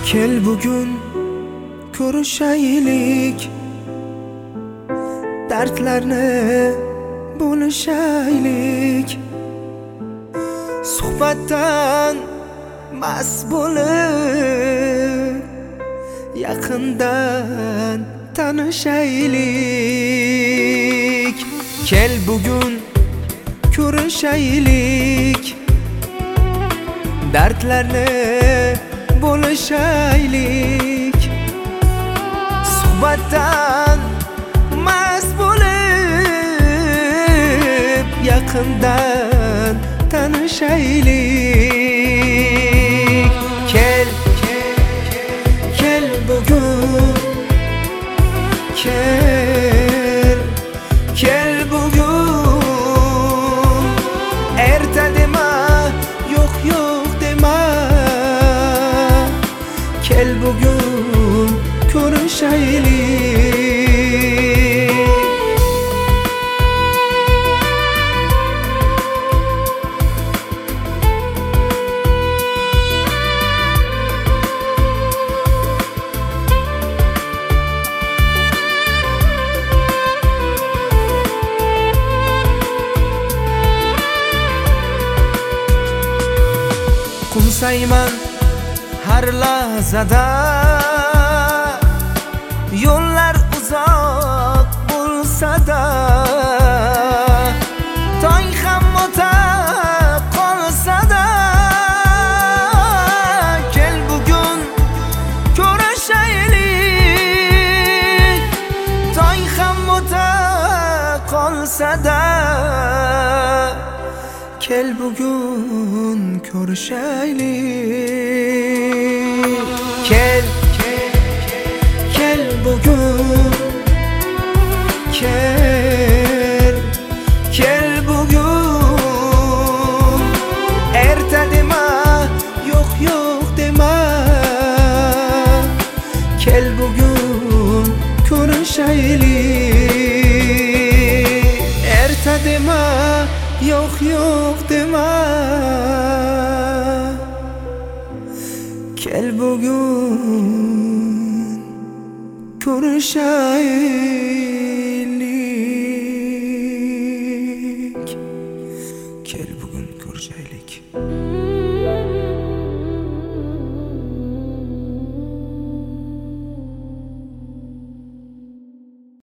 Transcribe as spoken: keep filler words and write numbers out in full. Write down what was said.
Kel bugun ko'rishaylik, dardlarni bo'lishaylik. Suhbatdan mast bo'lib, yaqindan tanishaylik. Kel bugun ko'rishaylik, dardlarni bo'lishaylik. Suhbatdan mast bo'lib, yaqindan tanishaylik. Kel, kel bugun, kel, kel bugun. Erta dema, yo'q yo'q dema. Kel bugun ko'rishaylik. Qo'msayman har lahzada, yo'llar uzoq bo'lsa-da, tong ham o'tib qolsa-da. Kel bugun ko'rishaylik, tong ham o'tib qolsa-da. Kel bugun ko'rishaylik. Kel, kel bugun, kel, kel bugun. Erta dema, yo'q yo'q dema. Kel bugun ko'rishaylik. Erta dema, yo'q yo'q dema. Kel bugun ko'rishaylik.